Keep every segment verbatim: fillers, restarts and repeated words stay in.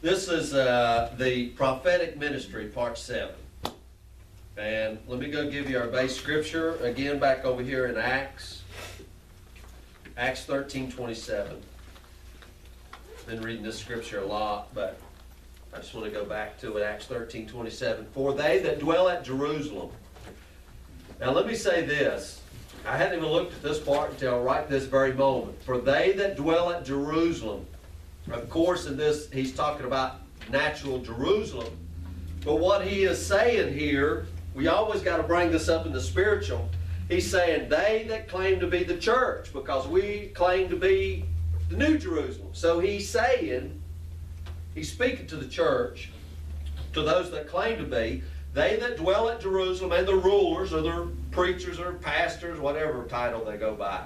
This is uh, the prophetic ministry, part seven. And let me go give you our base scripture again back over here in Acts. Acts thirteen twenty-seven. Been reading this scripture a lot, but I just want to go back to it. Acts thirteen twenty-seven. For they that dwell at Jerusalem. Now let me say this. I hadn't even looked at this part until right this very moment. For they that dwell at Jerusalem. Of course, in this, he's talking about natural Jerusalem. But what he is saying here, we always got to bring this up in the spiritual. He's saying they that claim to be the church, because we claim to be the New Jerusalem. So he's saying, he's speaking to the church, to those that claim to be, they that dwell at Jerusalem, and the rulers, or the preachers, or pastors, whatever title they go by.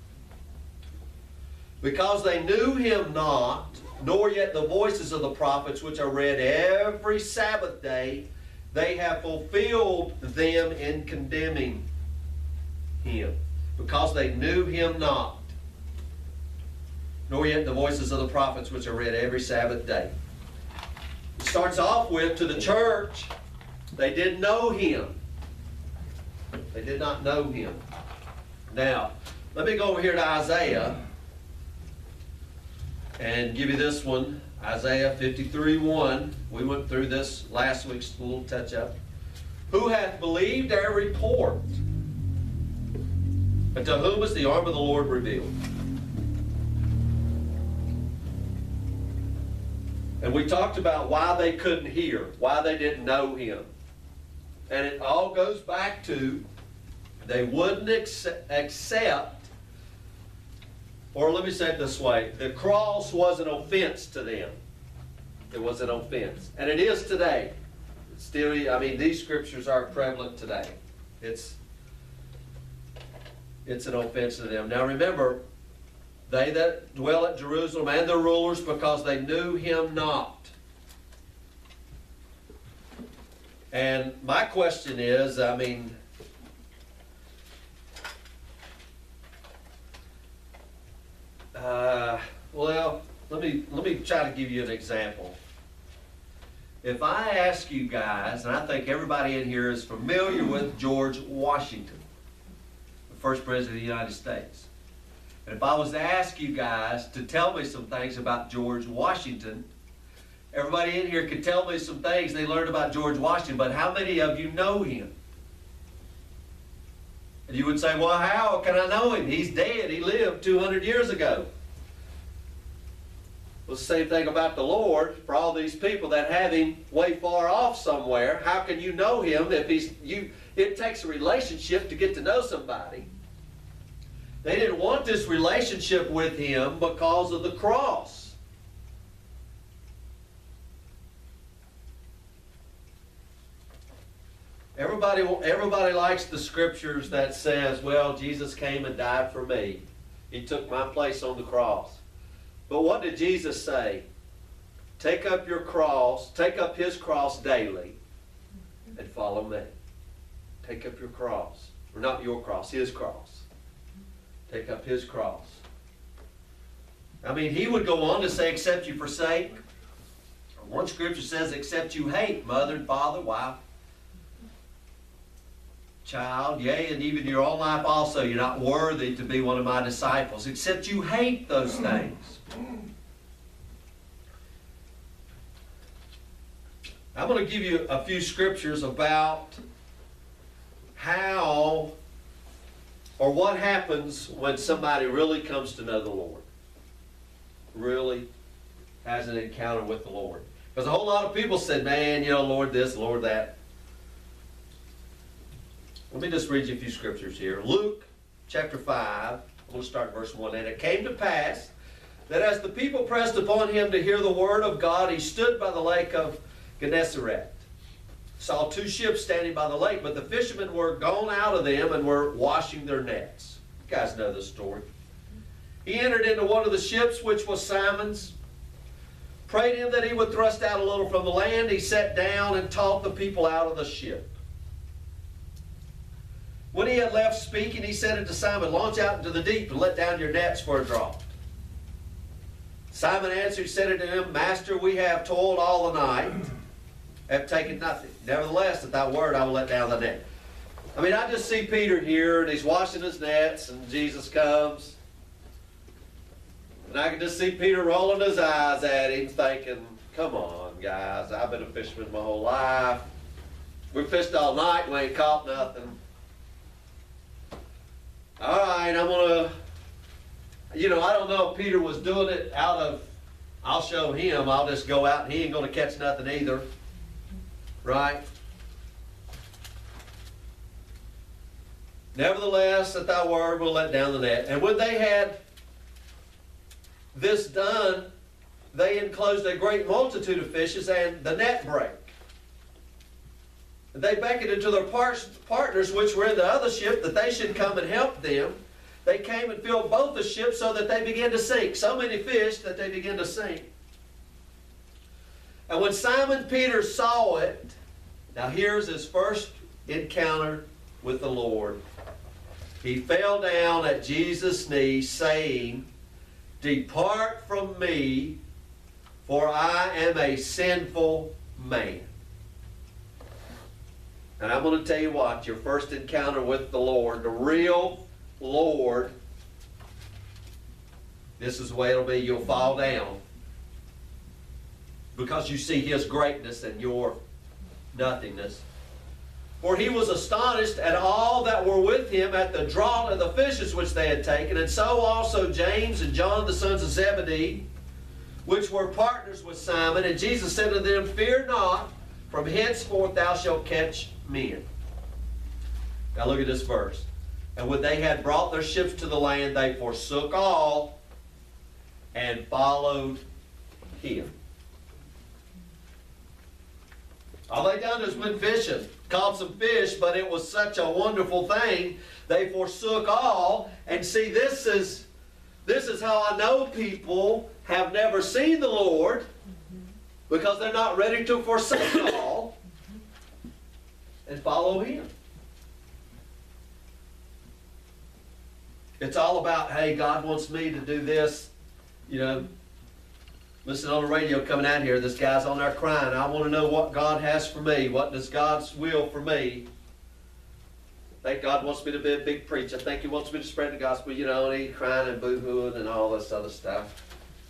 Because they knew him not, nor yet the voices of the prophets, which are read every Sabbath day, they have fulfilled them in condemning him. Because they knew him not, nor yet the voices of the prophets, which are read every Sabbath day. It starts off with, to the church, they didn't know him. They did not know him. Now, let me go over here to Isaiah and give you this one, Isaiah fifty-three one. We went through this last week's little touch-up. Who hath believed our report? And to whom is the arm of the Lord revealed? And we talked about why they couldn't hear, why they didn't know him. And it all goes back to they wouldn't accept, or let me say it this way, the cross was an offense to them. It was an offense. And it is today. It's still, I mean, these scriptures are prevalent today. It's, it's an offense to them. Now remember, they that dwell at Jerusalem and the rulers, because they knew him not. And my question is, I mean, uh, well, let me let me try to give you an example. If I ask you guys, and I think everybody in here is familiar with George Washington, the first president of the United States. And if I was to ask you guys to tell me some things about George Washington, everybody in here could tell me some things they learned about George Washington, but how many of you know him? And you would say, well, how can I know him? He's dead. He lived two hundred years ago. Well, the same thing about the Lord. For all these people that have him way far off somewhere, how can you know him if he's you? It takes a relationship to get to know somebody. They didn't want this relationship with him because of the cross. Everybody, everybody likes the scriptures that says, well, Jesus came and died for me. He took my place on the cross. But what did Jesus say? Take up your cross, take up his cross daily and follow me. Take up your cross. Or not your cross, his cross. Take up his cross. I mean, he would go on to say, except you forsake. One scripture says, except you hate mother and father, wife, child, yea, and even your own life also, you're not worthy to be one of my disciples, except you hate those things. I'm going to give you a few scriptures about how or what happens when somebody really comes to know the Lord. Really has an encounter with the Lord. Because a whole lot of people said, man, you know, Lord this, Lord that. Let me just read you a few scriptures here. Luke chapter five, we'll start at verse one. And it came to pass that as the people pressed upon him to hear the word of God, he stood by the lake of Gennesaret. Saw two ships standing by the lake, but the fishermen were gone out of them and were washing their nets. You guys know the story. He entered into one of the ships, which was Simon's, prayed him that he would thrust out a little from the land. He sat down and taught the people out of the ship. When he had left speaking, he said unto Simon, launch out into the deep and let down your nets for a draught. Simon answered, said unto him, Master, we have toiled all the night, have taken nothing. Nevertheless, at thy word I will let down the net. I mean, I just see Peter here, and he's washing his nets, and Jesus comes. And I can just see Peter rolling his eyes at him, thinking, come on, guys, I've been a fisherman my whole life. We fished all night, we ain't caught nothing. All right, I'm going to, you know, I don't know if Peter was doing it out of, I'll show him, I'll just go out and he ain't going to catch nothing either. Right? Nevertheless, at thy word we'll let down the net. And when they had this done, they enclosed a great multitude of fishes, and the net brake. They beckoned to their par- partners which were in the other ship that they should come and help them. They came and filled both the ships so that they began to sink. So many fish that they began to sink. And when Simon Peter saw it, now here's his first encounter with the Lord. He fell down at Jesus' knees, saying, Depart from me, for I am a sinful man. And I'm going to tell you what, your first encounter with the Lord, the real Lord, this is the way it'll be. You'll fall down because you see His greatness and your nothingness. For he was astonished at all that were with him at the draught of the fishes which they had taken, and so also James and John the sons of Zebedee, which were partners with Simon. And Jesus said to them, Fear not, from henceforth thou shalt catch men. Now look at this verse. And when they had brought their ships to the land, they forsook all and followed him. All they done is went fishing, caught some fish, but it was such a wonderful thing. They forsook all. And see, this is this is how I know people have never seen the Lord, because they're not ready to forsake all and follow Him. It's all about, hey, God wants me to do this. You know, listen on the radio coming out here, this guy's on there crying. I want to know what God has for me. What does God's will for me? I think God wants me to be a big preacher. I think He wants me to spread the gospel, you know, and he's crying and boo-hooing and all this other stuff.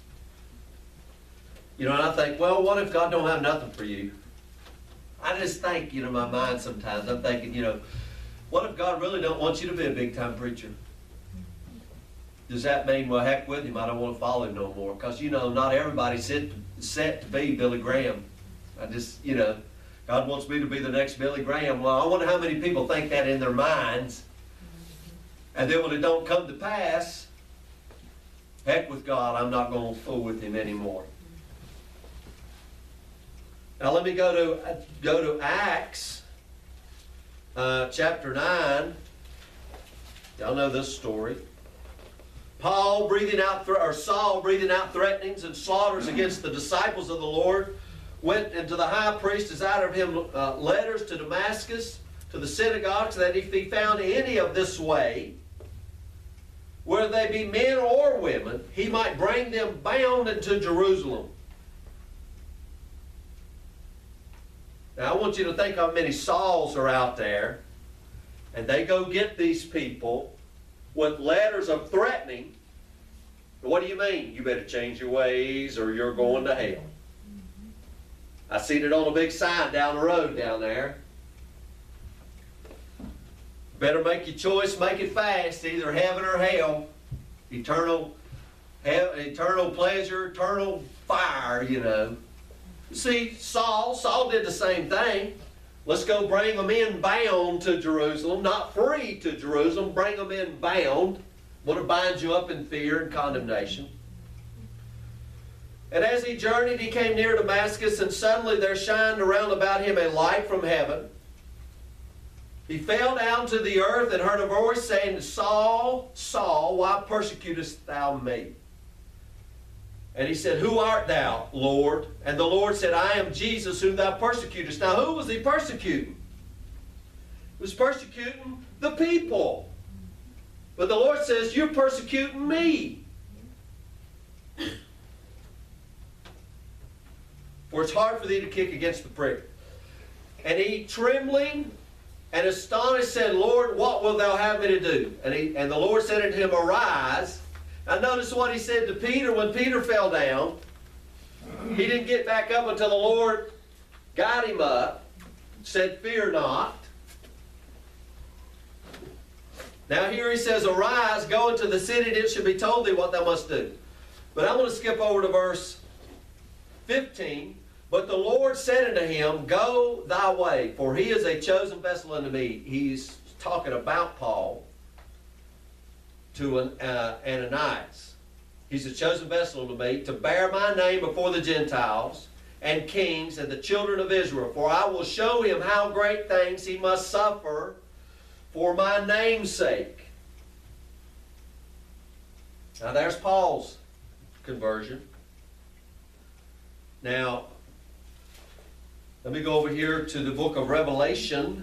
You know, and I think, well, what if God don't have nothing for you? I just think, you know, my mind sometimes, I'm thinking, you know, what if God really don't want you to be a big-time preacher? Does that mean, well, heck with Him, I don't want to follow Him no more? Because, you know, not everybody's set, set to be Billy Graham. I just, you know, God wants me to be the next Billy Graham. Well, I wonder how many people think that in their minds. And then when it don't come to pass, heck with God, I'm not going to fool with Him anymore. Now let me go to, go to Acts uh, chapter nine. Y'all know this story. Paul breathing out, or Saul breathing out threatenings and slaughters against the disciples of the Lord, went into the high priest, desired of him uh, letters to Damascus, to the synagogues, that if he found any of this way, whether they be men or women, he might bring them bound into Jerusalem. Now I want you to think how many Sauls are out there, and they go get these people with letters of threatening. What do you mean? You better change your ways or you're going to hell. I seen it on a big sign down the road down there. Better make your choice, make it fast, either heaven or hell. Eternal, eternal pleasure, eternal fire, you know. See, Saul, Saul did the same thing. Let's go bring them in bound to Jerusalem, not free to Jerusalem, bring them in bound. Want to bind you up in fear and condemnation. And as he journeyed, he came near Damascus, and suddenly there shined around about him a light from heaven. He fell down to the earth and heard a voice saying, Saul, Saul, why persecutest thou me? And he said, Who art thou, Lord? And the Lord said, I am Jesus whom thou persecutest. Now who was he persecuting? He was persecuting the people. But the Lord says, you're persecuting me. for it's hard for thee to kick against the prick. And he, trembling and astonished, said, Lord, what wilt thou have me to do? And, he, and the Lord said unto him, Arise. Now notice what he said to Peter when Peter fell down. He didn't get back up until the Lord got him up, said, Fear not. Now here he says, Arise, go into the city, and it shall be told thee what thou must do. But I'm going to skip over to verse fifteen. But the Lord said unto him, Go thy way, for he is a chosen vessel unto me. He's talking about Paul to an, uh, Ananias. He's a chosen vessel unto me to bear my name before the Gentiles and kings and the children of Israel. For I will show him how great things he must suffer for my name's sake. Now there's Paul's conversion. Now, let me go over here to the book of Revelation.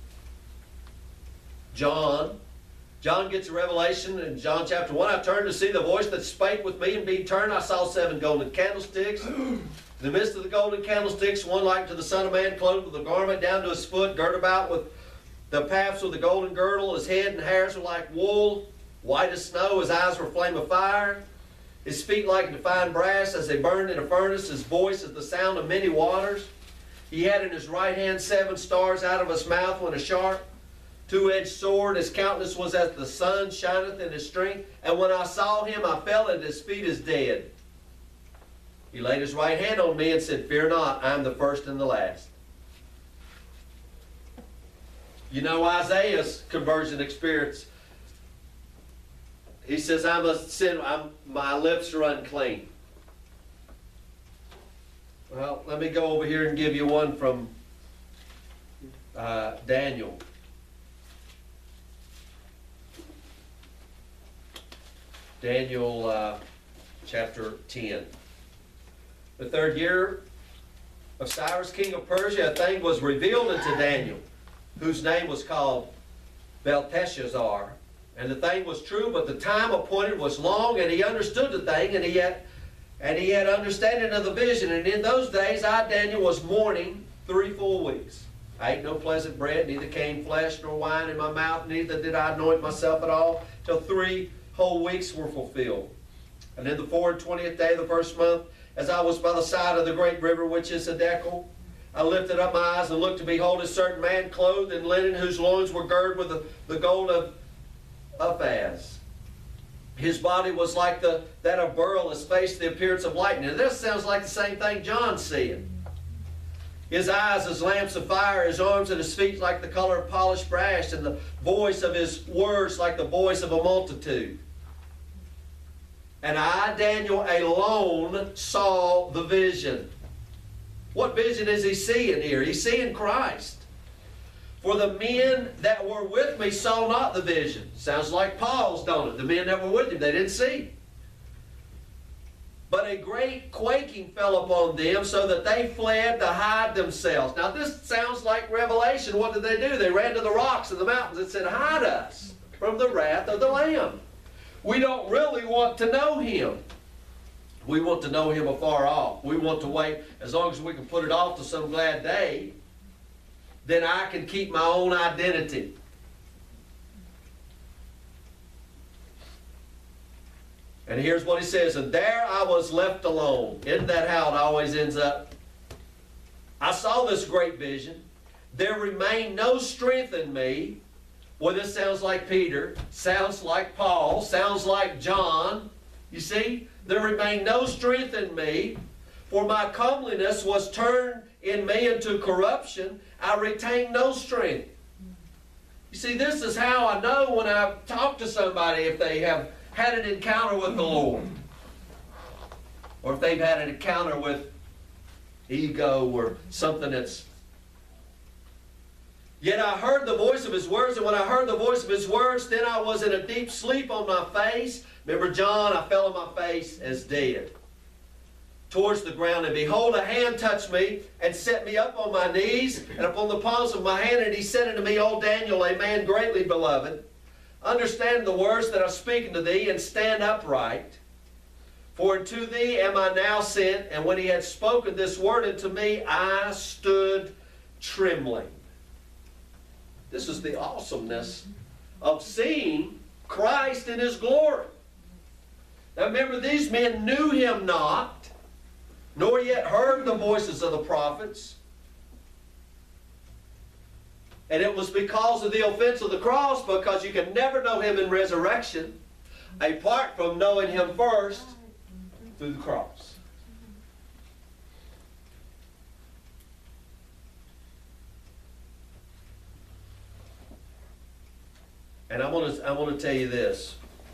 John. John gets a revelation in John chapter one. I turned to see the voice that spake with me, and being turned, I saw seven golden candlesticks. In the midst of the golden candlesticks, one like to the Son of Man, clothed with a garment down to his foot, girt about with the paps with a golden girdle. His head and hairs were like wool, white as snow. His eyes were a flame of fire. His feet like fine brass as they burned in a furnace. His voice as the sound of many waters. He had in his right hand seven stars. Out of his mouth went a sharp two-edged sword. His countenance was as the sun shineth in his strength. And when I saw him, I fell at his feet as dead. He laid his right hand on me and said, Fear not, I am the first and the last. You know Isaiah's conversion experience. He says, I'm a sin, I'm, my lips are unclean. Well, let me go over here and give you one from uh, Daniel. Daniel uh, chapter ten. The third year of Cyrus, king of Persia, a thing was revealed unto Daniel, whose name was called Belteshazzar. And the thing was true, but the time appointed was long, and he understood the thing, and he had, and he had understanding of the vision. And in those days I, Daniel, was mourning three full weeks. I ate no pleasant bread, neither came flesh nor wine in my mouth, neither did I anoint myself at all, till three whole weeks were fulfilled. And in the four and twentieth day of the first month, as I was by the side of the great river, which is Edekel, I lifted up my eyes and looked, to behold a certain man clothed in linen, whose loins were girded with the, the gold of Uphaz. His body was like the that of beryl, his face the appearance of lightning. And this sounds like the same thing John's seeing. His eyes as lamps of fire, his arms and his feet like the color of polished brass, and the voice of his words like the voice of a multitude. And I, Daniel, alone saw the vision. What vision is he seeing here? He's seeing Christ. For the men that were with me saw not the vision. Sounds like Paul's, don't it? The men that were with him, they didn't see. But a great quaking fell upon them, so that they fled to hide themselves. Now this sounds like Revelation. What did they do? They ran to the rocks and the mountains and said, Hide us from the wrath of the Lamb. We don't really want to know him. We want to know him afar off. We want to wait as long as we can put it off to some glad day. Then I can keep my own identity. And here's what he says, and there I was left alone. Isn't that how it always ends up? I saw this great vision. There remained no strength in me. Well, this sounds like Peter, sounds like Paul, sounds like John. You see, there remained no strength in me, for my comeliness was turned in me into corruption. I retained no strength. You see, this is how I know when I talk to somebody if they have had an encounter with the Lord, or if they've had an encounter with ego or something that's... Yet I heard the voice of his words, and when I heard the voice of his words, then I was in a deep sleep on my face. Remember John, I fell on my face as dead towards the ground, and behold, a hand touched me and set me up on my knees and upon the palms of my hand, and he said unto me, O Daniel, a man greatly beloved, understand the words that I speak unto thee, and stand upright. For unto thee am I now sent. And when he had spoken this word unto me, I stood trembling. This is the awesomeness of seeing Christ in his glory. Now remember, these men knew him not, nor yet heard the voices of the prophets. And it was because of the offense of the cross, because you can never know him in resurrection apart from knowing him first through the cross. And I want to I want to tell you this.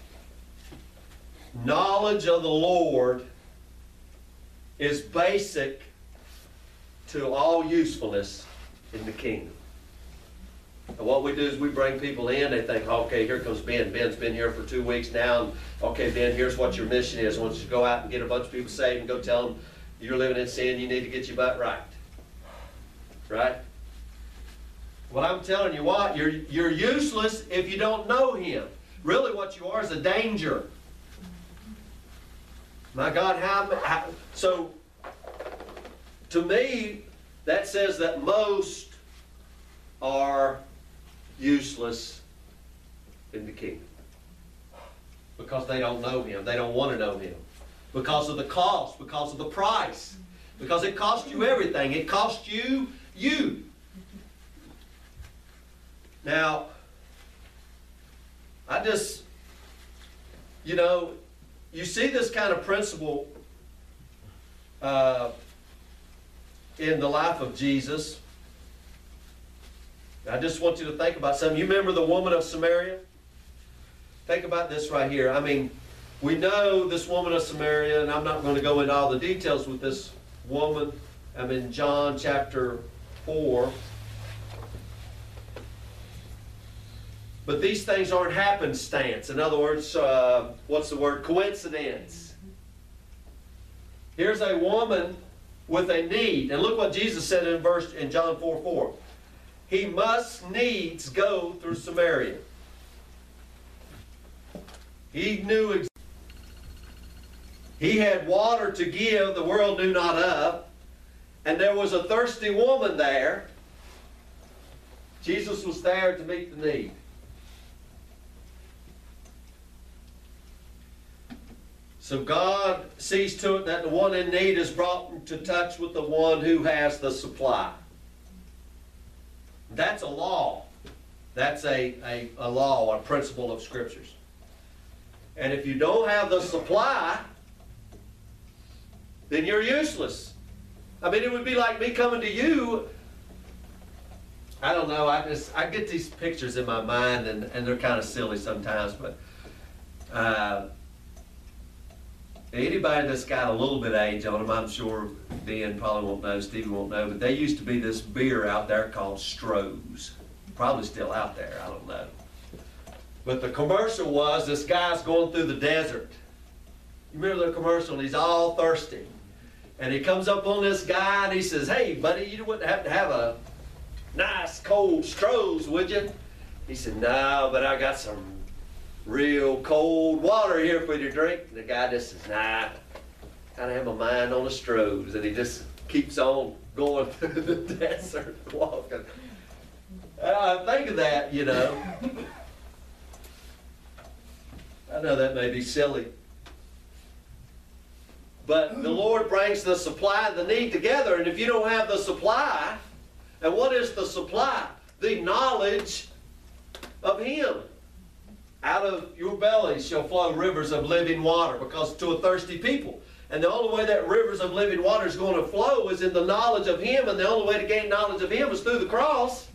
Knowledge of the Lord is basic to all usefulness in the kingdom. And what we do is we bring people in, they think, okay, here comes Ben. Ben's been here for two weeks now. And, okay, Ben, here's what your mission is. I want you to go out and get a bunch of people saved and go tell them you're living in sin, you need to get your butt right. Right? Well, I'm telling you what, you're, you're useless if you don't know him. Really what you are is a danger. My God, how, how so to me, that says that most are useless in the kingdom because they don't know him. They don't want to know him because of the cost, because of the price, because it costs you everything. It costs you you. Now, I just, you know, you see this kind of principle uh, in the life of Jesus. I just want you to think about something. You remember the woman of Samaria? Think about this right here. I mean, we know this woman of Samaria, and I'm not going to go into all the details with this woman. I'm in John chapter four. But these things aren't happenstance. In other words, uh, what's the word? Coincidence. Here's a woman with a need. And look what Jesus said in verse in John four four. He must needs go through Samaria. He knew exactly. He had water to give the world knew not of. And there was a thirsty woman there. Jesus was there to meet the need. So God sees to it that the one in need is brought into touch with the one who has the supply. That's a law. That's a, a, a law, a principle of Scriptures. And if you don't have the supply, then you're useless. I mean, it would be like me coming to you. I don't know, I just I get these pictures in my mind, and, and they're kind of silly sometimes, but uh, anybody that's got a little bit of age on them, I'm sure Ben probably won't know, Stevie won't know, but there used to be this beer out there called Stroh's. Probably still out there, I don't know. But the commercial was, this guy's going through the desert. You remember the commercial? And he's all thirsty. And he comes up on this guy and he says, hey, buddy, you wouldn't have to have a nice cold Stroh's, would you? He said, no, but I got some real cold water here for you to drink. And the guy just says, nah, kind of have my mind on the Stroh's. And he just keeps on going through the desert, walking. I think of that, you know. I know that may be silly. But the Lord brings the supply and the need together. And if you don't have the supply, and what is the supply? The knowledge of Him. Out of your bellies shall flow rivers of living water, because to a thirsty people. And the only way that rivers of living water is going to flow is in the knowledge of Him, and the only way to gain knowledge of Him is through the cross.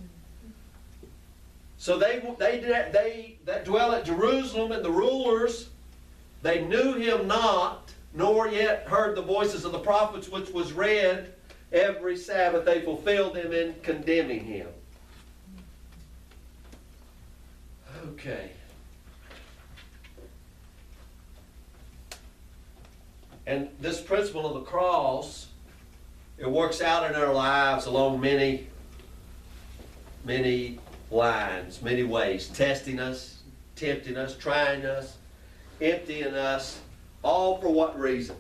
So they, they, they that dwell at Jerusalem, and the rulers, they knew Him not, nor yet heard the voices of the prophets, which was read every Sabbath. They fulfilled them in condemning Him. Okay. And this principle of the cross, it works out in our lives along many, many lines, many ways. Testing us, tempting us, trying us, emptying us, All for what reason?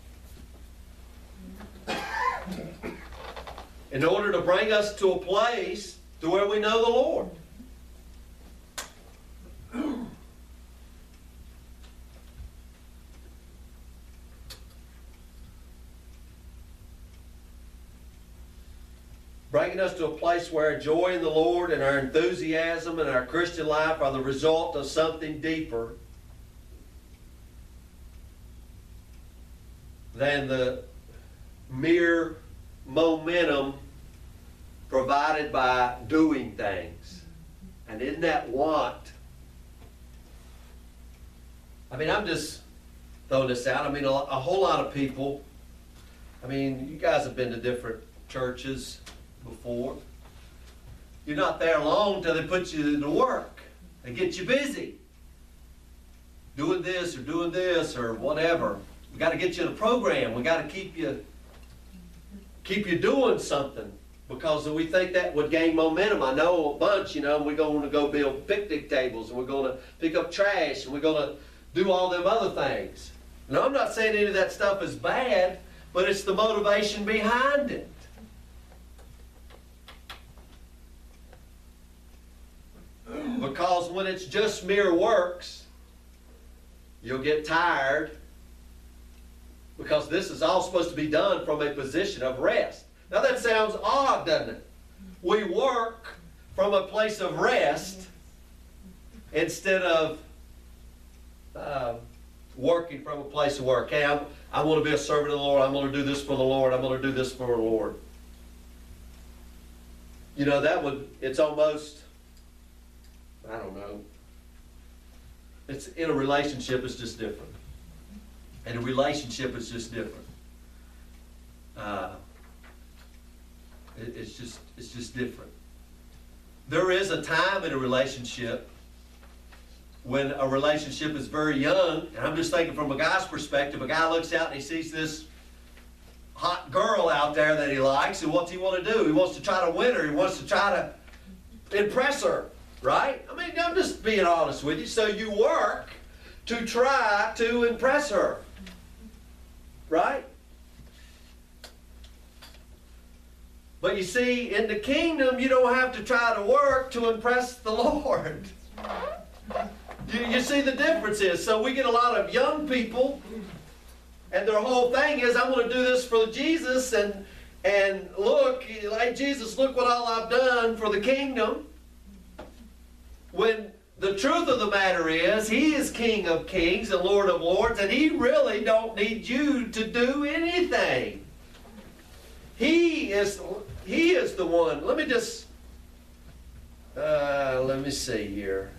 In order to bring us to a place to where we know the Lord. Bringing us to a place where our joy in the Lord and our enthusiasm and our Christian life are the result of something deeper than the mere momentum provided by doing things. And isn't that what? I mean, I'm just throwing this out. I mean, a, a whole lot of people, I mean, you guys have been to different churches before. You're not there long till they put you to work. They get you busy. Doing this or doing this or whatever. We got to get you in a program. We got to keep you keep you doing something because we think that would gain momentum. I know a bunch, you know, we're going to go build picnic tables and we're going to pick up trash and we're going to do all them other things. Now, I'm not saying any of that stuff is bad, but it's the motivation behind it. Because when it's just mere works, you'll get tired because this is all supposed to be done from a position of rest. Now that sounds odd, doesn't it? We work from a place of rest instead of uh, working from a place of work. Hey, I'm, I want to be a servant of the Lord. I'm going to do this for the Lord. I'm going to do this for the Lord. You know, that would, it's almost, I don't know. It's in a relationship, it's just different. And a relationship is just different. Uh, it, it's just it's just different. There is a time in a relationship when a relationship is very young, and I'm just thinking from a guy's perspective. A guy looks out and he sees this hot girl out there that he likes, and what's he want to do? He wants to try to win her. He wants to try to impress her. Right? I mean, I'm just being honest with you. So you work to try to impress her. Right? But you see, in the kingdom, you don't have to try to work to impress the Lord. You, you see the difference is, so we get a lot of young people, and their whole thing is, I'm going to do this for Jesus, and, and look, hey, Jesus, look what all I've done for the kingdom. When the truth of the matter is, He is King of Kings and Lord of Lords, and He really don't need you to do anything. He is, He is the one. Let me just, uh, let me see here.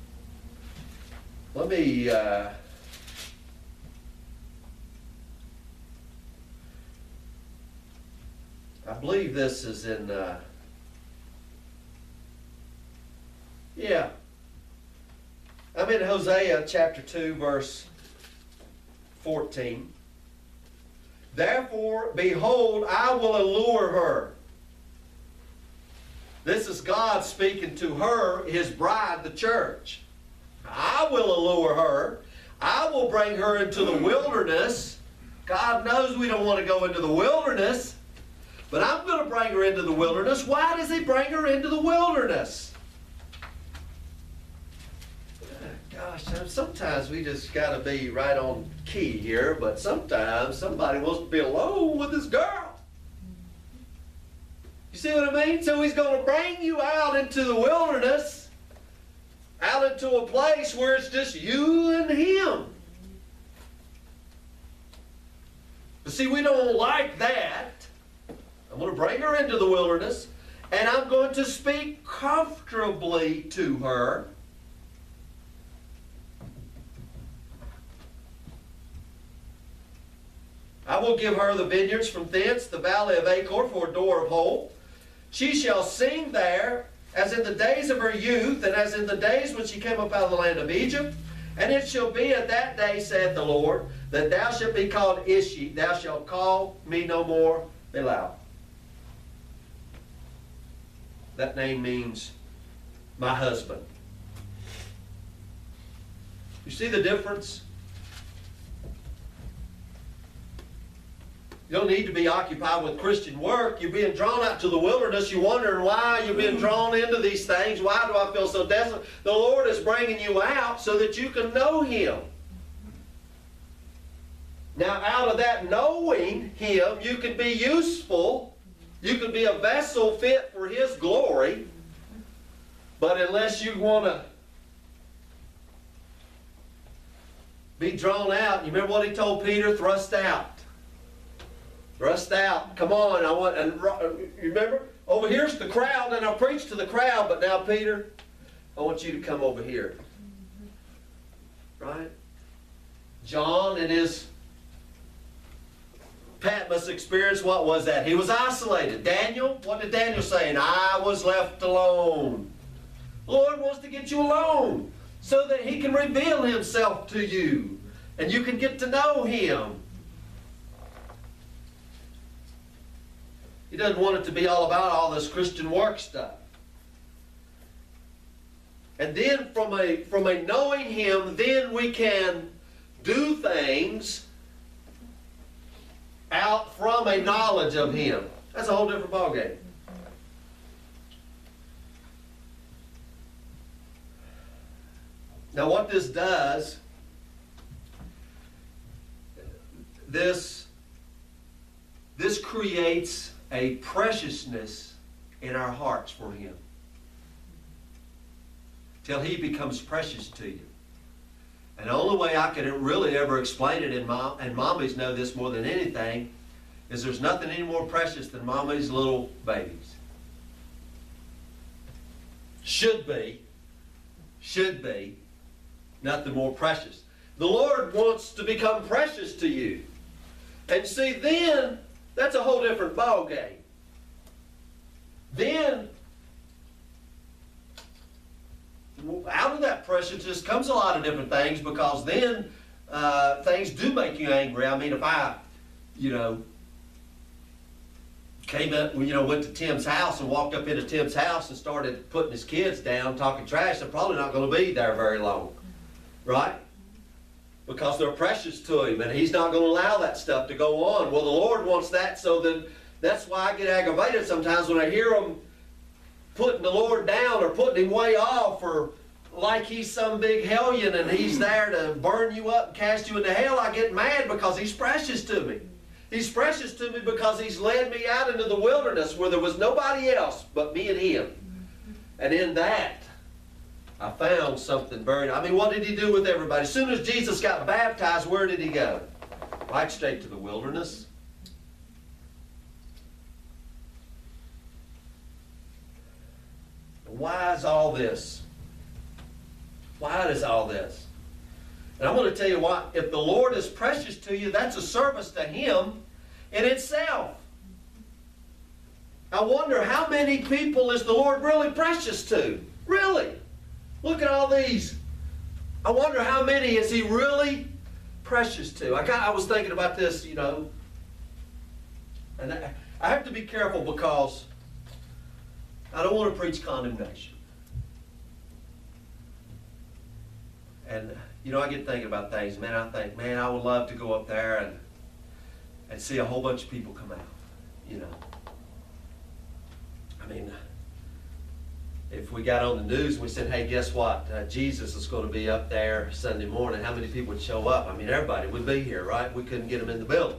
Let me, uh, I believe this is in, uh, yeah. I'm in Hosea chapter two, verse fourteen. Therefore, behold, I will allure her. This is God speaking to her, His bride, the church. I will allure her. I will bring her into the wilderness. God knows we don't want to go into the wilderness, but I'm going to bring her into the wilderness. Why does He bring her into the wilderness? Gosh, sometimes we just got to be right on key here, but sometimes somebody wants to be alone with this girl. You see what I mean? So He's going to bring you out into the wilderness, out into a place where it's just you and Him. But see, we don't like that. I'm going to bring her into the wilderness, and I'm going to speak comfortably to her. I will give her the vineyards from thence, the valley of Achor for a door of hope. She shall sing there as in the days of her youth, and as in the days when she came up out of the land of Egypt. And it shall be at that day, saith the Lord, that thou shalt be called Ishi. Thou shalt call me no more Belial. That name means my husband. You see the difference? You don't need to be occupied with Christian work. You're being drawn out to the wilderness. You're wondering why you're being drawn into these things. Why do I feel so desolate? The Lord is bringing you out so that you can know Him. Now, out of that knowing Him, you can be useful. You can be a vessel fit for His glory. But unless you want to be drawn out, you remember what He told Peter? Thrust out. Thrust out. Come on. I want. And you remember? Over here's the crowd, and I'll preach to the crowd. But now, Peter, I want you to come over here. Right? John and his Patmos experience, what was that? He was isolated. Daniel, what did Daniel say? And I was left alone. The Lord wants to get you alone so that He can reveal Himself to you and you can get to know Him. He doesn't want it to be all about all this Christian work stuff. And then from a, from a knowing Him, then we can do things out from a knowledge of Him. That's a whole different ballgame. Now what this does, this, this creates a preciousness in our hearts for Him. Till He becomes precious to you. And the only way I could really ever explain it, and, mom, and mommies know this more than anything, is there's nothing any more precious than mommy's little babies. Should be. Should be. Nothing more precious. The Lord wants to become precious to you. And see, then, that's a whole different ballgame. Then, out of that preciousness comes a lot of different things, because then uh, things do make you angry. I mean, if I, you know, came up, you know, went to Tim's house and walked up into Tim's house and started putting his kids down, talking trash, I'm probably not going to be there very long. Right? Because they're precious to Him, and He's not going to allow that stuff to go on. Well, the Lord wants that, so then that's why I get aggravated sometimes when I hear them putting the Lord down or putting Him way off, or like He's some big hellion and He's there to burn you up and cast you into hell. I get mad because He's precious to me. He's precious to me because He's led me out into the wilderness where there was nobody else but me and Him. And in that, I found something buried. I mean, what did He do with everybody? As soon as Jesus got baptized, where did He go? Right straight to the wilderness. Why is all this? Why is all this? And I'm going to tell you what, if the Lord is precious to you, that's a service to Him in itself. I wonder how many people is the Lord really precious to? Really? Look at all these. I wonder how many is He really precious to? I, got, I was thinking about this, you know, and I, I have to be careful because I don't want to preach condemnation. And, you know, I get thinking about things. Man, I think, man, I would love to go up there and, and see a whole bunch of people come out, you know. I mean, if we got on the news and we said, hey, guess what? Uh, Jesus is going to be up there Sunday morning. How many people would show up? I mean, everybody would be here, right? We couldn't get them in the building.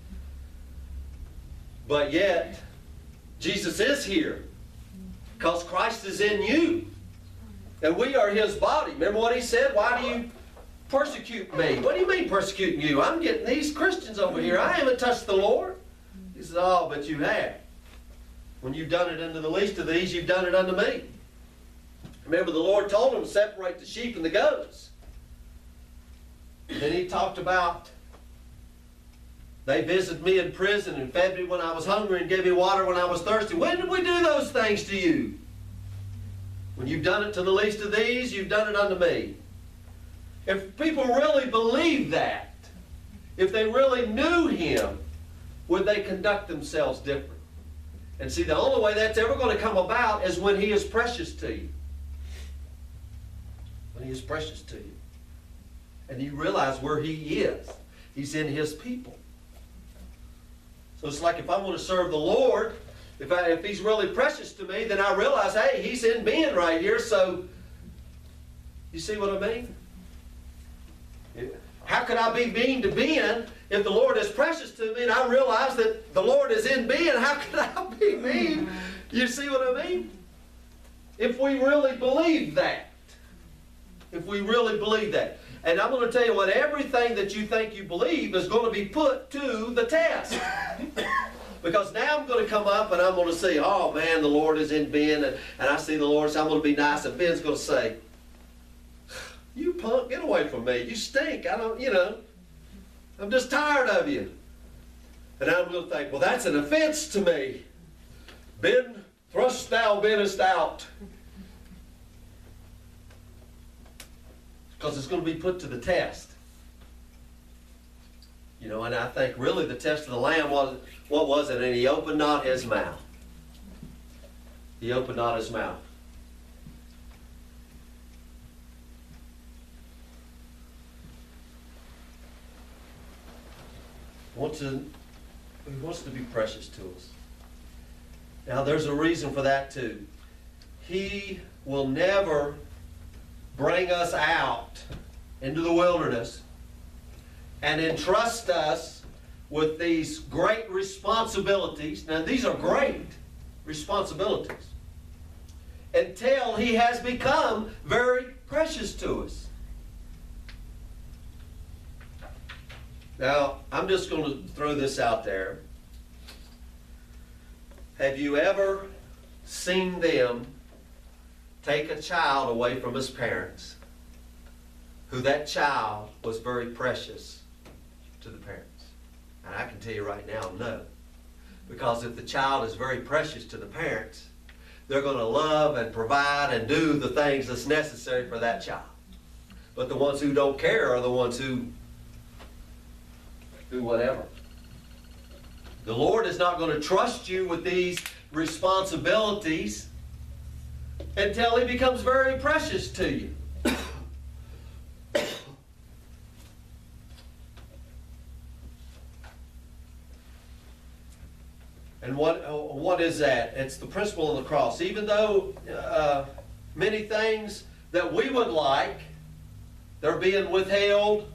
But yet, Jesus is here because Christ is in you. And we are His body. Remember what He said? Why do you persecute me? What do you mean persecuting you? I'm getting these Christians over here. I haven't touched the Lord. He says, oh, but you have. When you've done it unto the least of these, you've done it unto me. Remember, the Lord told him to separate the sheep and the goats. And then He talked about, they visited me in prison and fed me when I was hungry and gave me water when I was thirsty. When did we do those things to you? When you've done it to the least of these, you've done it unto me. If people really believed that, if they really knew Him, would they conduct themselves different? And see, the only way that's ever going to come about is when He is precious to you. When He is precious to you. And you realize where He is. He's in His people. So it's like if I want to serve the Lord, if, I, if He's really precious to me, then I realize, hey, He's in being right here. So, you see what I mean? How could I be mean to being if the Lord is precious to me and I realize that the Lord is in being? How could I be mean? You see what I mean? If we really believe that. If we really believe that. And I'm going to tell you what, everything that you think you believe is going to be put to the test. Because now I'm going to come up and I'm going to say, oh man, the Lord is in being, and, and I see the Lord, so I'm going to be nice, and Ben's going to say, you punk, get away from me. You stink. I don't, you know, I'm just tired of you. And I'm going to think, well, that's an offense to me. Ben, thrust thou Benest out. Because it's going to be put to the test. You know, and I think really the test of the Lamb was, what was it? And He opened not His mouth. He opened not His mouth. Wants to, he wants to be precious to us. Now there's a reason for that too. He will never bring us out into the wilderness and entrust us with these great responsibilities. Now these are great responsibilities. Until He has become very precious to us. Now, I'm just going to throw this out there. Have you ever seen them take a child away from his parents, who that child was very precious to the parents? And I can tell you right now, no. Because if the child is very precious to the parents, they're going to love and provide and do the things that's necessary for that child. But the ones who don't care are the ones who do whatever. The Lord is not going to trust you with these responsibilities until He becomes very precious to you. And what, what is that? It's the principle of the cross. Even though uh, many things that we would like, they're being withheld,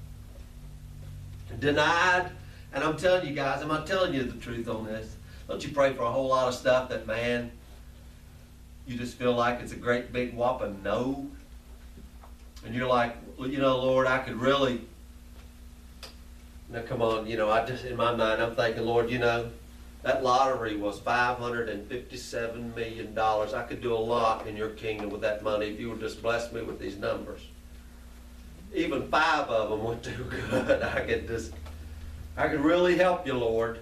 denied. And I'm telling you guys, I'm not telling you the truth on this. Don't you pray for a whole lot of stuff that, man, you just feel like it's a great big whopping no? And you're like, well, you know, Lord, I could really... Now, come on, you know, I just, in my mind, I'm thinking, Lord, you know, that lottery was five hundred fifty-seven million dollars. I could do a lot in your kingdom with that money if you would just bless me with these numbers. Even five of them would do good. I could just, I could really help you, Lord.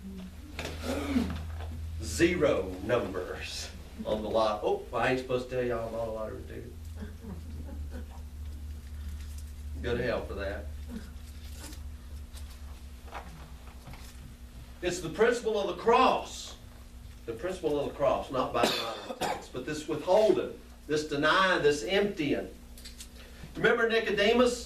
Zero numbers on the lot. Oh, I ain't supposed to tell y'all about a lottery ticket. Good help for that. It's the principle of the cross. The principle of the cross, not by the lottery tickets, but this withholding, this denying, this emptying. Remember Nicodemus?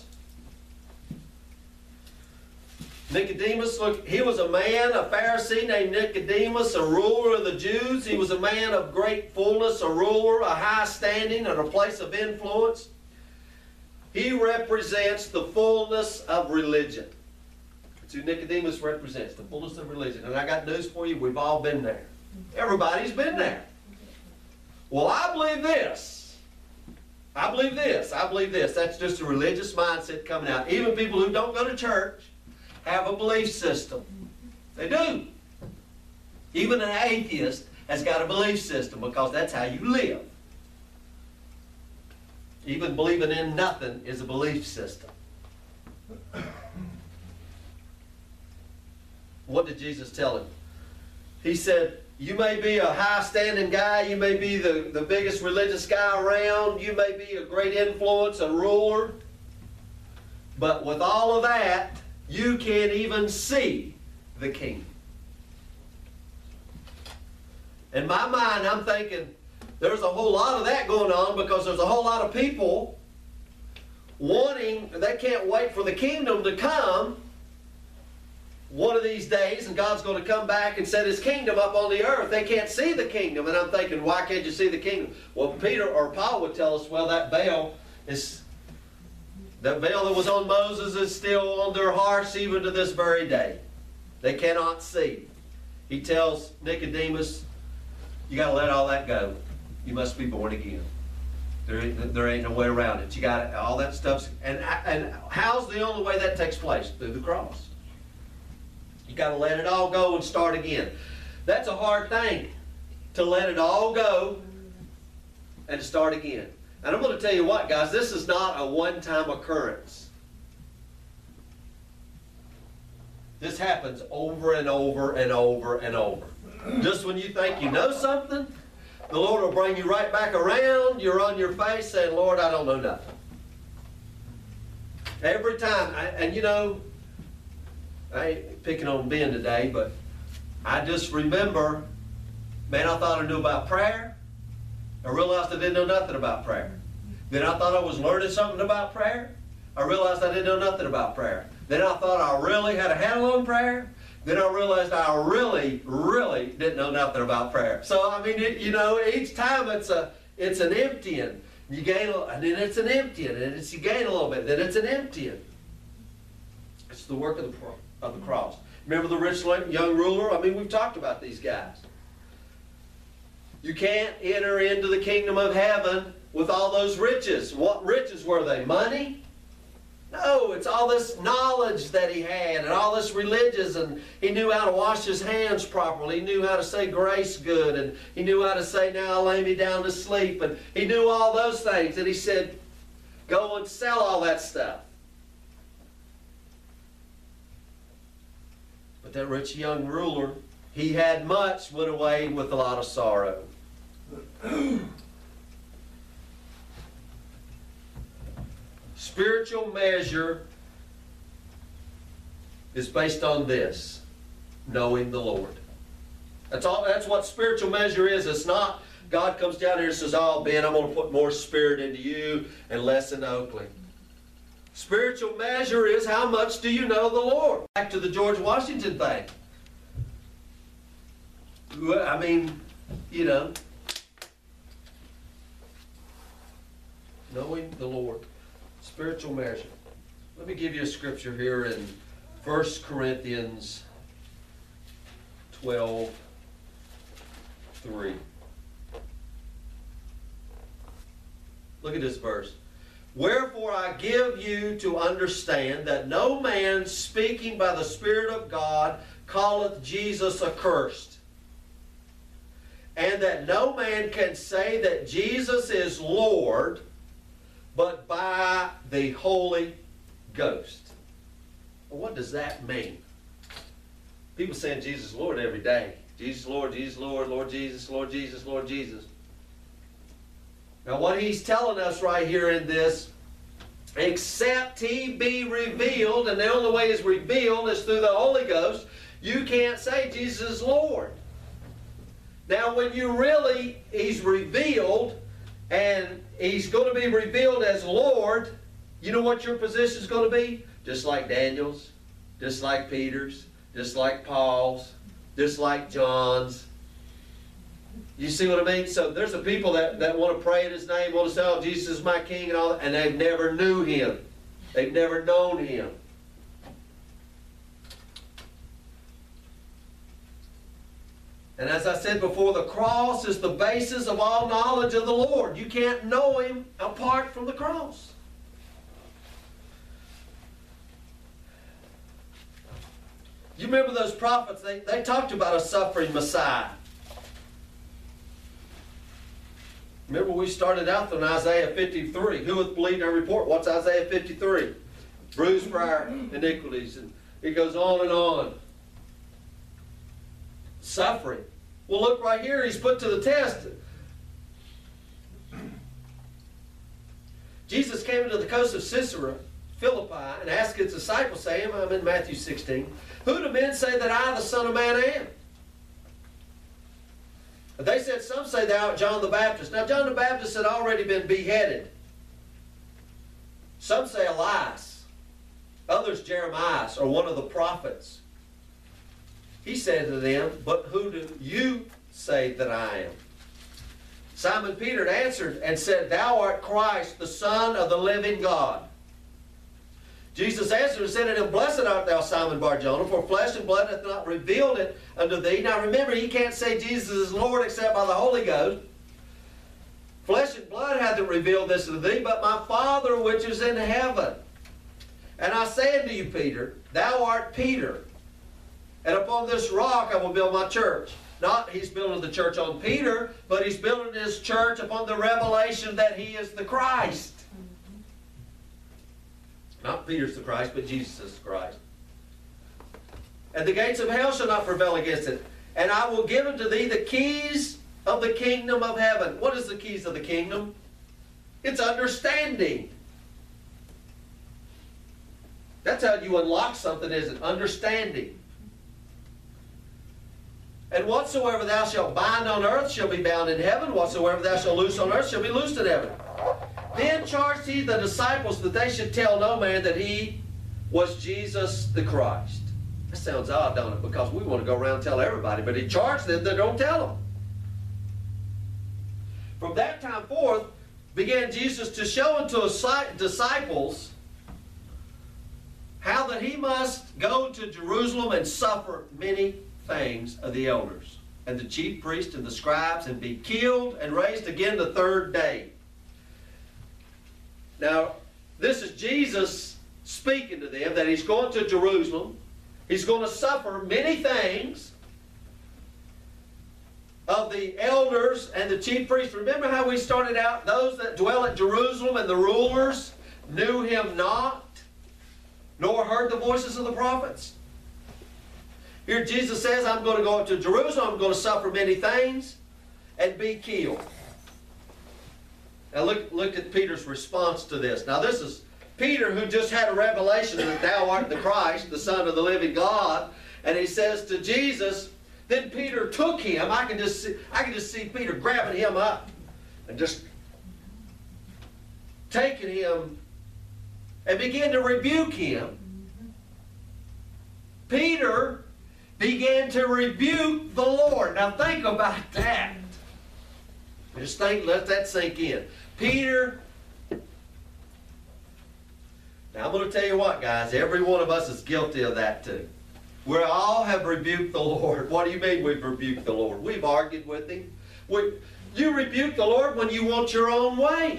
Nicodemus, look, he was a man, a Pharisee named Nicodemus, a ruler of the Jews. He was a man of great fullness, a ruler, a high standing, and a place of influence. He represents the fullness of religion. That's who Nicodemus represents, the fullness of religion. And I got news for you, we've all been there. Everybody's been there. Well, I believe this. I believe this. I believe this. That's just a religious mindset coming out. Even people who don't go to church have a belief system. They do. Even an atheist has got a belief system because that's how you live. Even believing in nothing is a belief system. What did Jesus tell him? He said, you may be a high-standing guy, you may be the, the biggest religious guy around, you may be a great influence, a ruler, but with all of that, you can't even see the kingdom. In my mind, I'm thinking, there's a whole lot of that going on because there's a whole lot of people wanting, they can't wait for the kingdom to come, one of these days, and God's going to come back and set His kingdom up on the earth. They can't see the kingdom. And I'm thinking, why can't you see the kingdom? Well, Peter or Paul would tell us, well, that veil is, that veil that was on Moses is still on their hearts even to this very day. They cannot see. He tells Nicodemus, you got to let all that go. You must be born again. There, there ain't no way around it. You got all that stuff. And, and how's the only way that takes place? Through the cross. You got to let it all go and start again. That's a hard thing, to let it all go and to start again. And I'm going to tell you what, guys, this is not a one-time occurrence. This happens over and over and over and over. Just when you think you know something, the Lord will bring you right back around. You're on your face saying, Lord, I don't know nothing. Every time. And you know, I ain't picking on Ben today, but I just remember, man, I thought I knew about prayer. I realized I didn't know nothing about prayer. Then I thought I was learning something about prayer. I realized I didn't know nothing about prayer. Then I thought I really had a handle on prayer. Then I realized I really, really didn't know nothing about prayer. So, I mean, it, you know, each time it's a it's an emptying. You gain, a, and then it's an emptying, and it's, you gain a little bit, then it's an emptying. It's the work of the, of the cross. Remember the rich young ruler? I mean, we've talked about these guys. You can't enter into the kingdom of heaven with all those riches. What riches were they? Money? No, it's all this knowledge that he had and all this religious, and he knew how to wash his hands properly. He knew how to say grace good, and he knew how to say, now I'll lay me down to sleep. And he knew all those things. And he said, go and sell all that stuff. But that rich young ruler, he had much, went away with a lot of sorrow. Spiritual measure is based on this, knowing the Lord. That's all. That's what spiritual measure is. It's not God comes down here and says, oh, Ben, I'm going to put more spirit into you and less in Oakley. Spiritual measure is how much do you know the Lord? Back to the George Washington thing. I mean, you know, knowing the Lord. Spiritual measure. Let me give you a scripture here in First Corinthians twelve, three. Look at this verse. Wherefore I give you to understand that no man speaking by the Spirit of God calleth Jesus accursed, and that no man can say that Jesus is Lord but by the Holy Ghost. Well, what does that mean? People saying Jesus Lord every day. Jesus Lord, Jesus Lord, Lord Jesus, Lord Jesus, Lord Jesus. Now what he's telling us right here in this, except he be revealed, and the only way he's revealed is through the Holy Ghost, you can't say Jesus is Lord. Now when you really, he's revealed, and he's going to be revealed as Lord, you know what your position is going to be? Just like Daniel's, just like Peter's, just like Paul's, just like John's. You see what I mean? So there's the people that, that want to pray in his name, want to say, oh, Jesus is my king and all that, and they've never knew him. They've never known him. And as I said before, the cross is the basis of all knowledge of the Lord. You can't know him apart from the cross. You remember those prophets, they, they talked about a suffering Messiah. Remember we started out on Isaiah fifty-three. Who hath believed our report? What's Isaiah fifty-three? Bruised for our iniquities. And it goes on and on. Suffering. Well, look right here. He's put to the test. Jesus came into the coast of Caesarea Philippi and asked his disciples, saying, I'm in Matthew sixteen, who do men say that I, the Son of Man, am? They said, some say thou art John the Baptist. Now, John the Baptist had already been beheaded. Some say Elias. Others Jeremiah, or one of the prophets. He said to them, "But who do you say that I am?" Simon Peter answered and said, "Thou art Christ, the Son of the living God." Jesus answered and said to him, "Blessed art thou, Simon Bar-Jonah, for flesh and blood hath not revealed it unto thee." Now remember, he can't say Jesus is Lord except by the Holy Ghost. "Flesh and blood hath revealed this unto thee, but my Father which is in heaven. And I say unto you, Peter, thou art Peter, and upon this rock I will build my church." Not he's building the church on Peter, but he's building his church upon the revelation that he is the Christ. Not Peter's the Christ, but Jesus is the Christ. "And the gates of hell shall not prevail against it. And I will give unto thee the keys of the kingdom of heaven." What is the keys of the kingdom? It's understanding. That's how you unlock something, isn't it? Understanding. "And whatsoever thou shalt bind on earth shall be bound in heaven. Whatsoever thou shalt loose on earth shall be loosed in heaven. Then charged he the disciples that they should tell no man that he was Jesus the Christ." That sounds odd, don't it? Because we want to go around and tell everybody. But he charged them that don't tell them. From that time forth began Jesus to show unto his disciples how that he must go to Jerusalem and suffer many things of the elders and the chief priests and the scribes, and be killed and raised again the third day. Now, this is Jesus speaking to them that he's going to Jerusalem. He's going to suffer many things of the elders and the chief priests. Remember how we started out? Those that dwell at Jerusalem and the rulers knew him not, nor heard the voices of the prophets. Here Jesus says, I'm going to go up to Jerusalem, I'm going to suffer many things, and be killed. Now look, look at Peter's response to this. Now this is Peter, who just had a revelation that thou art the Christ, the Son of the living God. And he says to Jesus, then Peter took him. I can just see, I can just see Peter grabbing him up and just taking him and began to rebuke him. Peter began to rebuke the Lord. Now think about that. Just think, let that sink in. Peter, now I'm going to tell you what, guys, every one of us is guilty of that too. We all have rebuked the Lord. What do you mean we've rebuked the Lord? We've argued with him. We, you rebuke the Lord when you want your own way.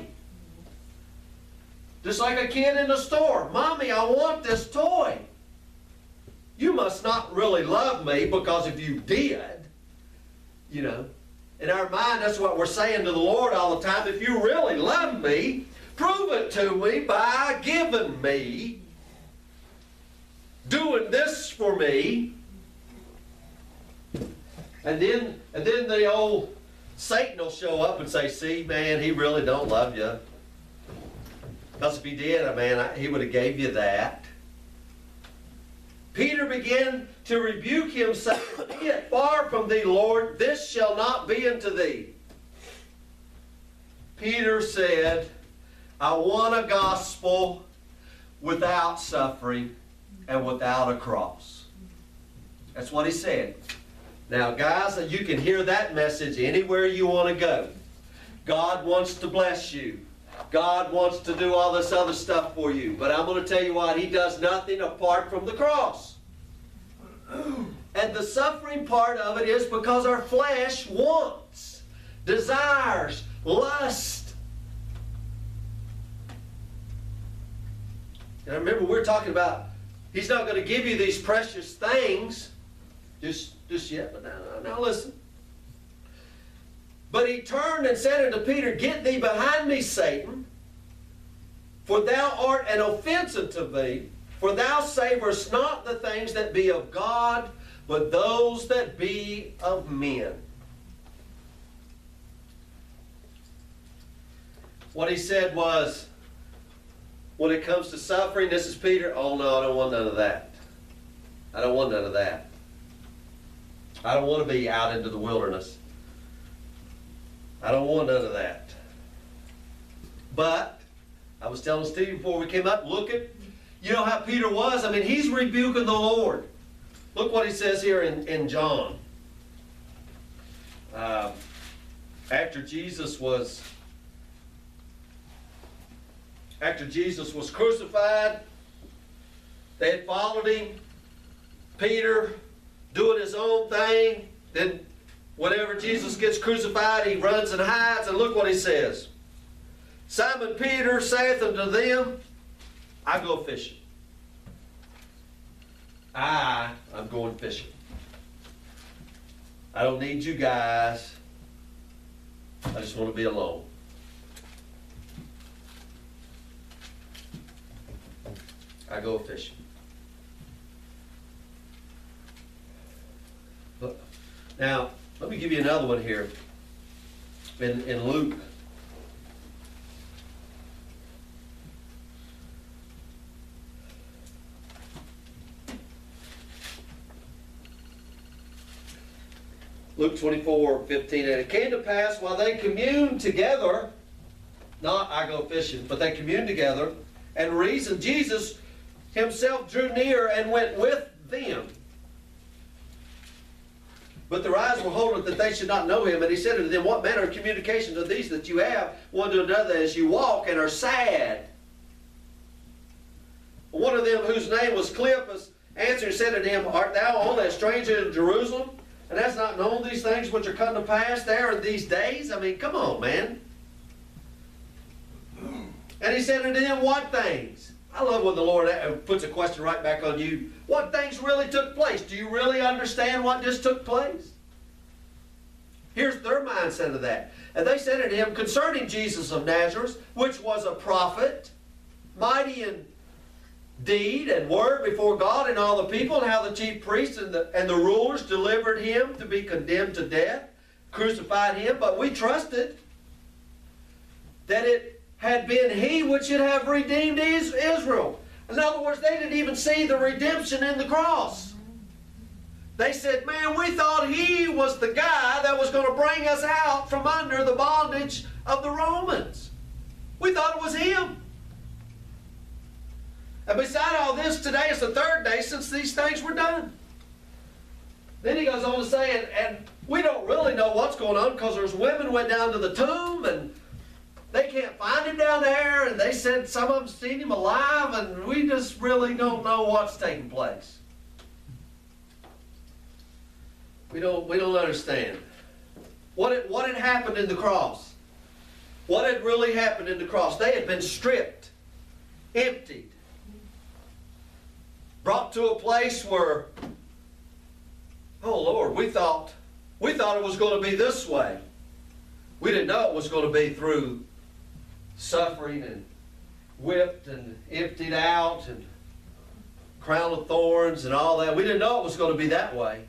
Just like a kid in the store. Mommy, I want this toy. You must not really love me, because if you did, you know, in our mind, that's what we're saying to the Lord all the time. If you really love me, prove it to me by giving me, doing this for me. And then, and then the old Satan will show up and say, see, man, he really don't love you. Because if he did, man, I, he would have gave you that. Peter began to rebuke him, saying, be it far from thee, Lord, this shall not be unto thee. Peter said, I want a gospel without suffering and without a cross. That's what he said. Now, guys, you can hear that message anywhere you want to go. God wants to bless you. God wants to do all this other stuff for you. But I'm going to tell you what, he does nothing apart from the cross. And the suffering part of it is because our flesh wants, desires, lust. And I remember we we're talking about, he's not going to give you these precious things just, just yet. But now, now listen. But he turned and said unto Peter, get thee behind me, Satan, for thou art an offense unto me, for thou savorest not the things that be of God, but those that be of men. What he said was, when it comes to suffering, this is Peter, oh no, I don't want none of that. I don't want none of that. I don't want to be out into the wilderness. I don't want none of that. But, I was telling Steve before we came up, look at, you know how Peter was? I mean, he's rebuking the Lord. Look what he says here in, in John. Uh, after Jesus was after Jesus was crucified, they had followed him. Peter doing his own thing. Then whenever Jesus gets crucified, he runs and hides. And look what he says. Simon Peter saith unto them, I go fishing. I am going fishing. I don't need you guys. I just want to be alone. I go fishing. Look, now, let me give you another one here. In, in Luke. Luke twenty-four, fifteen. And it came to pass while they communed together, not I go fishing, but they communed together and reasoned, Jesus himself drew near and went with them. But their eyes were holden that they should not know him. And he said unto them, what manner of communications are these that you have one to another as you walk and are sad? One of them whose name was Cleopas answered and said unto him, art thou only a stranger in Jerusalem, and hast not known these things which are come to pass there in these days? I mean, come on, man. And he said unto them, what things? I love when the Lord puts a question right back on you. What things really took place? Do you really understand what just took place? Here's their mindset of that. And they said unto him, concerning Jesus of Nazareth, which was a prophet, mighty in deed and word before God and all the people, and how the chief priests and the, and the rulers delivered him to be condemned to death, crucified him. But we trusted that it had been he which should have redeemed Israel. In other words, they didn't even see the redemption in the cross. They said, man, we thought he was the guy that was going to bring us out from under the bondage of the Romans. We thought it was him. And beside all this, today is the third day since these things were done. Then he goes on to say, and, and we don't really know what's going on because there's women went down to the tomb and they can't find him down there, and they said some of them seen him alive, and we just really don't know what's taking place. We don't, we don't understand. What had, what had happened in the cross? What had really happened in the cross? They had been stripped, emptied, brought to a place where, oh Lord, we thought, we thought it was going to be this way. We didn't know it was going to be through suffering and whipped and emptied out and crown of thorns and all that. We didn't know it was going to be that way.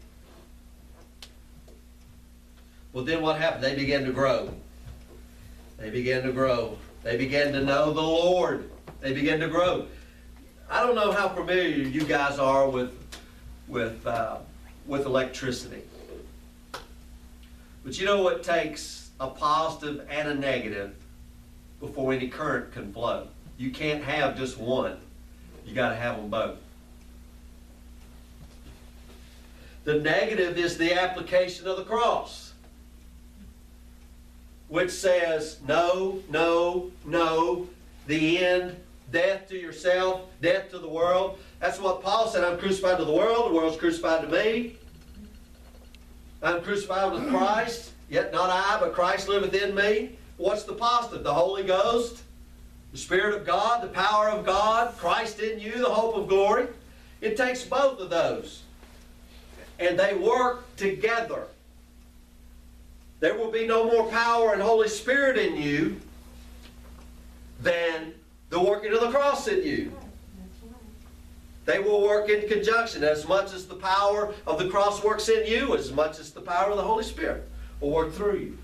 Well, then what happened? They began to grow. They began to grow. They began to know the Lord. They began to grow. I don't know how familiar you guys are with, with, uh, with electricity. But you know what takes a positive and a negative before any current can flow. You can't have just one. You got to have them both. The negative is the application of the cross, which says no, no, no, the end, death to yourself, death to the world. That's what Paul said, I'm crucified to the world, the world's crucified to me. I'm crucified with Christ, yet not I, but Christ liveth in me. What's the positive? The Holy Ghost, the Spirit of God, the power of God, Christ in you, the hope of glory. It takes both of those. And they work together. There will be no more power and Holy Spirit in you than the working of the cross in you. They will work in conjunction. As much as the power of the cross works in you, as much as the power of the Holy Spirit will work through you.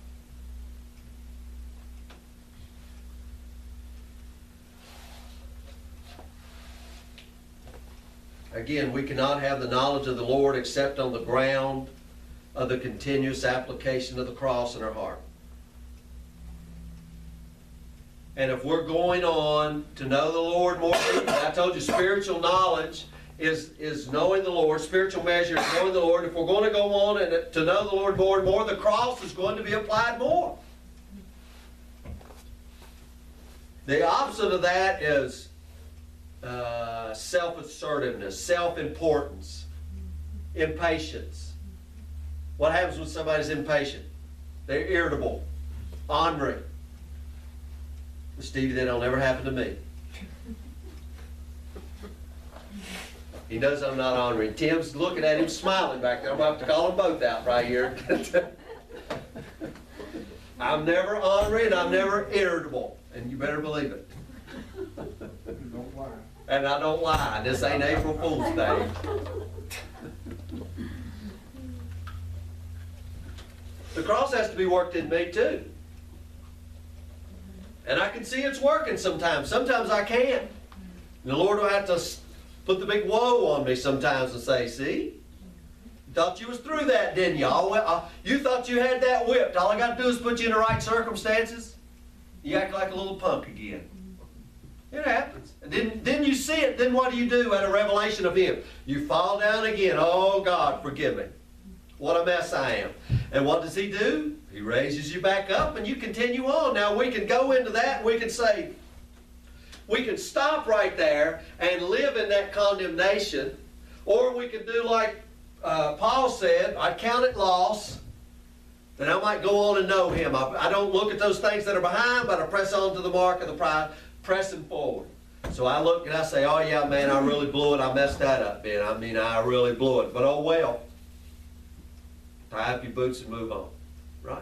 Again, we cannot have the knowledge of the Lord except on the ground of the continuous application of the cross in our heart. And if we're going on to know the Lord more deeply, I told you spiritual knowledge is, is knowing the Lord. Spiritual measure is knowing the Lord. If we're going to go on and to know the Lord more and more, the cross is going to be applied more. The opposite of that is uh, self-assertiveness, self-importance, impatience. What happens when somebody's impatient? They're irritable, ornery. Stevie, that'll never happen to me. He knows I'm not ornery. Tim's looking at him smiling back there. I'm about to call them both out right here. I'm never ornery and I'm never irritable. And you better believe it. Don't lie. And I don't lie. This ain't April Fool's Day. The cross has to be worked in me too. And I can see it's working sometimes. Sometimes I can't. And the Lord will have to put the big woe on me sometimes and say, see? You thought you was through that, didn't you? All, you thought you had that whipped. All I got to do is put you in the right circumstances. You act like a little punk again. It happens. And then, then you see it. Then what do you do at a revelation of Him? You fall down again. Oh, God, forgive me. What a mess I am. And what does He do? He raises you back up and you continue on. Now we can go into that and we can say, we can stop right there and live in that condemnation. Or we can do like uh, Paul said, I count it loss, that I might go on and know Him. I, I don't look at those things that are behind, but I press on to the mark of the prize, pressing forward. So I look and I say, oh yeah, man, I really blew it. I messed that up, man. I mean, I really blew it. But oh well. Tie up your boots and move on. Right?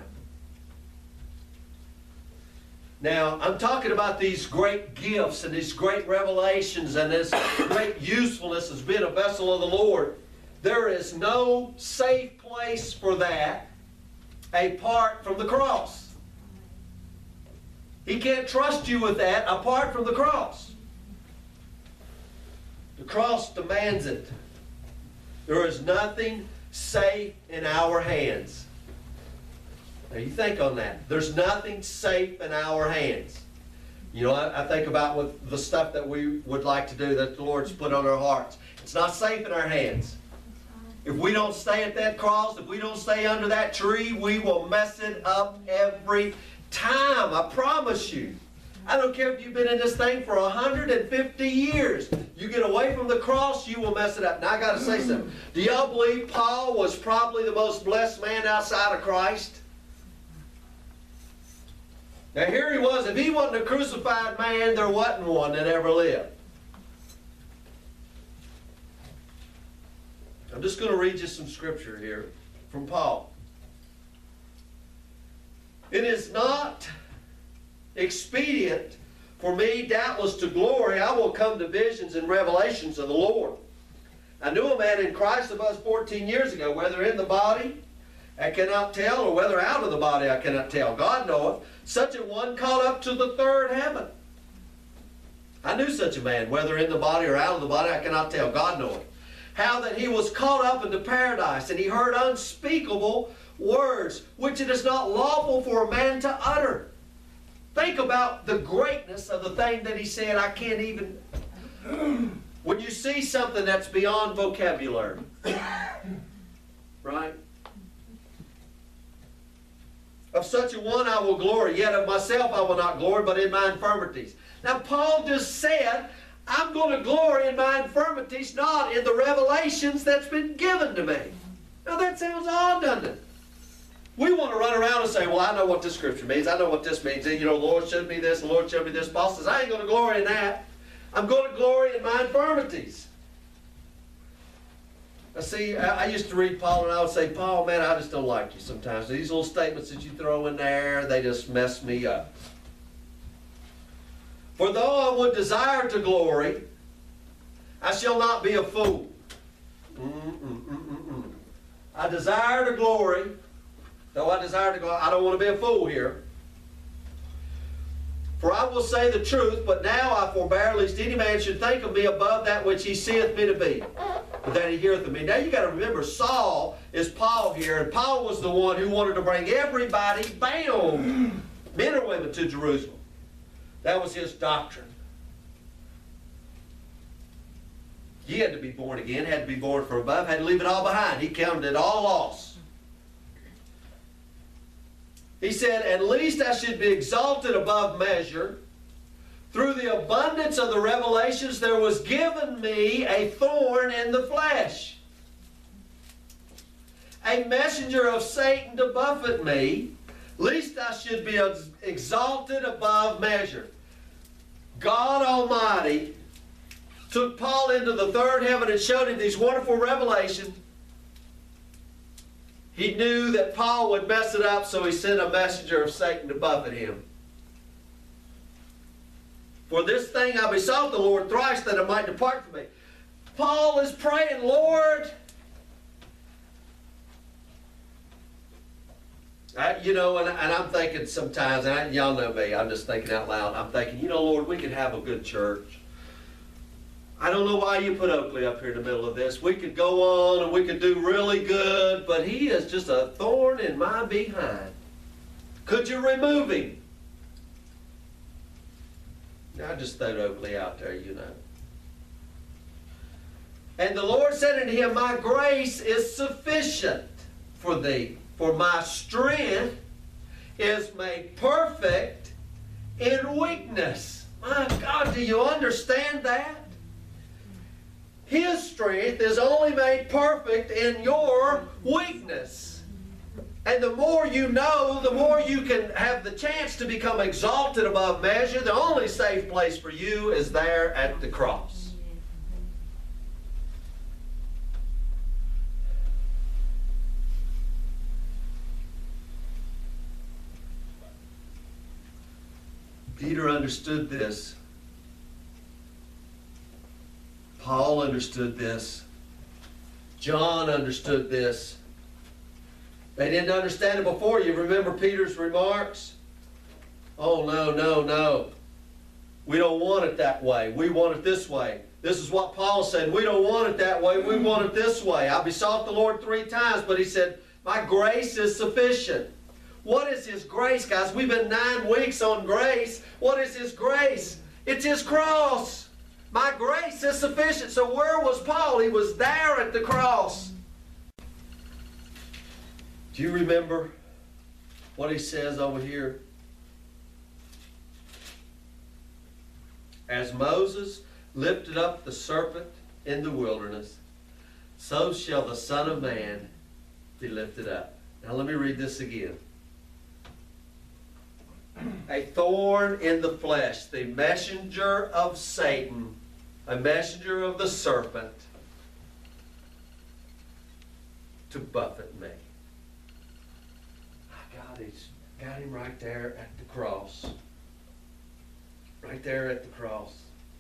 Now, I'm talking about these great gifts and these great revelations and this great usefulness as being a vessel of the Lord. There is no safe place for that apart from the cross. He can't trust you with that apart from the cross. The cross demands it. There is nothing safe in our hands. Now you think on that. There's nothing safe in our hands. You know, I, I think about with the stuff that we would like to do that the Lord's put on our hearts. It's not safe in our hands. If we don't stay at that cross, if we don't stay under that tree, we will mess it up every time. I promise you. I don't care if you've been in this thing for one hundred fifty years. You get away from the cross, you will mess it up. Now I got to say something. Do y'all believe Paul was probably the most blessed man outside of Christ? Now here he was. If he wasn't a crucified man, there wasn't one that ever lived. I'm just going to read you some scripture here from Paul. It is not expedient for me, doubtless, to glory. I will come to visions and revelations of the Lord. I knew a man in Christ of us fourteen years ago, whether in the body I cannot tell, or whether out of the body I cannot tell. God knoweth. Such a one caught up to the third heaven. I knew such a man, whether in the body or out of the body I cannot tell. God knoweth. How that he was caught up into paradise, and he heard unspeakable words, which it is not lawful for a man to utter. Think about the greatness of the thing that he said. I can't even... When you see something that's beyond vocabulary, right? Of such a one I will glory, yet of myself I will not glory, but in my infirmities. Now Paul just said, I'm going to glory in my infirmities, not in the revelations that's been given to me. Now that sounds odd, doesn't it? We want to run around and say, well, I know what this scripture means. I know what this means. You know, the Lord showed me this, the Lord showed me this. Paul says, I ain't going to glory in that. I'm going to glory in my infirmities. Now see, I, I used to read Paul and I would say, Paul, man, I just don't like you sometimes. These little statements that you throw in there, they just mess me up. For though I would desire to glory, I shall not be a fool. Mm-mm-mm-mm-mm. I desire to glory, though I desire to go, I don't want to be a fool here. For I will say the truth, but now I forbear, lest any man should think of me above that which he seeth me to be, but that he heareth of me. Now you got to remember, Saul is Paul here, and Paul was the one who wanted to bring everybody bound, men or women, to Jerusalem. That was his doctrine. He had to be born again, had to be born from above, had to leave it all behind. He counted it all loss. He said, at least I should be exalted above measure. Through the abundance of the revelations, there was given me a thorn in the flesh, a messenger of Satan to buffet me, lest I should be exalted above measure. God Almighty took Paul into the third heaven and showed him these wonderful revelations. He knew that Paul would mess it up, so he sent a messenger of Satan to buffet him. For this thing I besought the Lord thrice, that it might depart from me. Paul is praying, Lord, I, you know, and, and I'm thinking sometimes, and I, y'all know me, I'm just thinking out loud, I'm thinking, you know, Lord, we could have a good church. I don't know why you put Oakley up here in the middle of this. We could go on and we could do really good, but he is just a thorn in my behind. Could you remove him? I just throwed Oakley out there, you know. And the Lord said unto him, my grace is sufficient for thee, for my strength is made perfect in weakness. My God, do you understand that? His strength is only made perfect in your weakness. And the more you know, the more you can have the chance to become exalted above measure. The only safe place for you is there at the cross. Peter understood this. Paul understood this. John understood this. They didn't understand it before. You remember Peter's remarks? Oh, no, no, no. We don't want it that way. We want it this way. This is what Paul said. We don't want it that way. We want it this way. I besought the Lord three times, but he said, my grace is sufficient. What is his grace, guys? We've been nine weeks on grace. What is his grace? It's his cross. My grace is sufficient. So where was Paul? He was there at the cross. Do you remember what he says over here? As Moses lifted up the serpent in the wilderness, so shall the Son of Man be lifted up. Now let me read this again. A thorn in the flesh, the messenger of Satan, a messenger of the serpent, to buffet me. God, he's got him right there at the cross. Right there at the cross.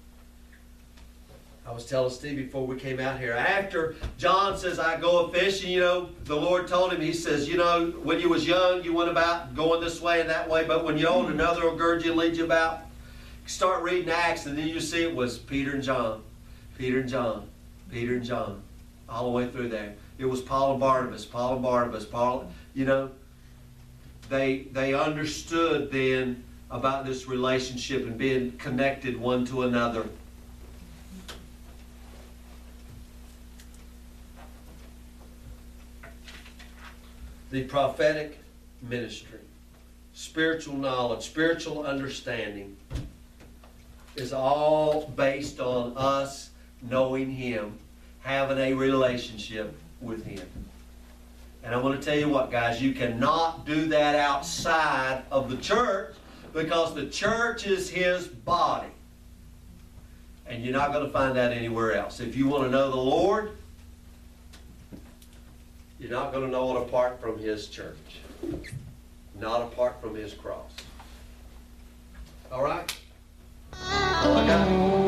I was telling Steve before we came out here, after John says, I go a fishing, you know, the Lord told him, he says, you know, when you was young, you went about going this way and that way, but when you're old, another will gird you and lead you about. Start reading Acts, and then you see it was Peter and John, Peter and John, Peter and John, all the way through there. It was Paul and Barnabas, Paul and Barnabas, Paul, you know. They, they understood then about this relationship and being connected one to another. The prophetic ministry, spiritual knowledge, spiritual understanding is all based on us knowing Him, having a relationship with Him. And I want to tell you what, guys, you cannot do that outside of the church, because the church is His body. And you're not going to find that anywhere else. If you want to know the Lord, you're not going to know it apart from His church. Not apart from His cross. All right? All I got.